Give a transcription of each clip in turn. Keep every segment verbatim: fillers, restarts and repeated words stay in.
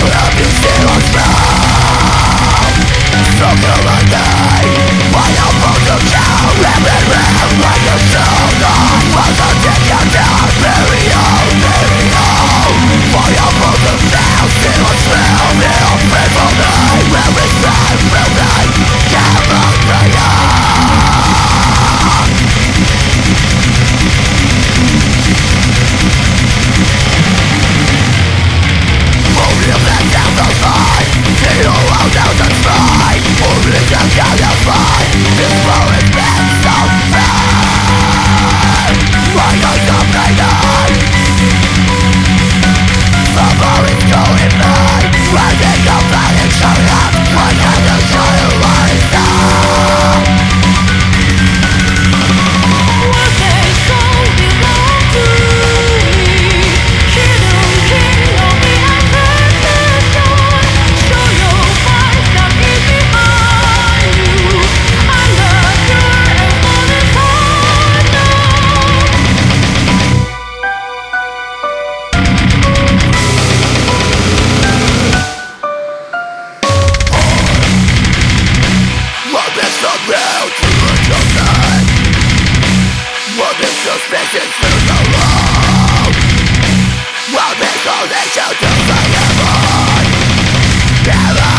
Suspicious to the road. What is connection to the heaven? Heaven.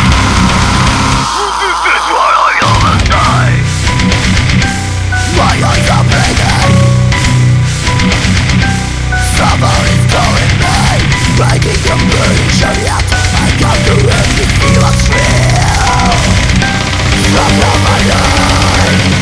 This is what I almost die. My eyes are bleeding. Summer is calling me, breaking the burning yet I come to end the feel of thrill. Stop my life.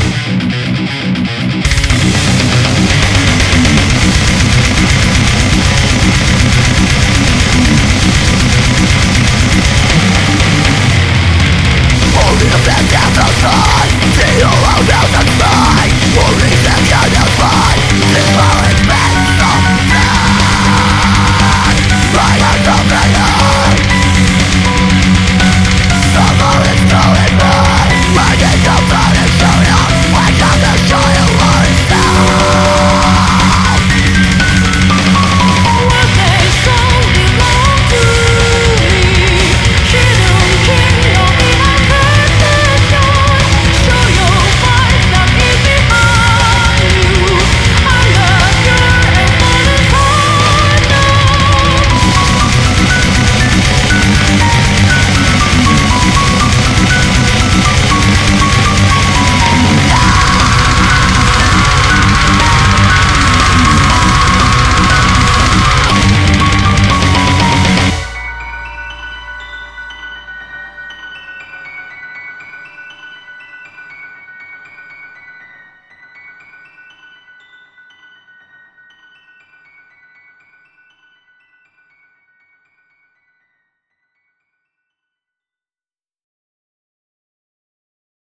Holding up that death outside, feel out out and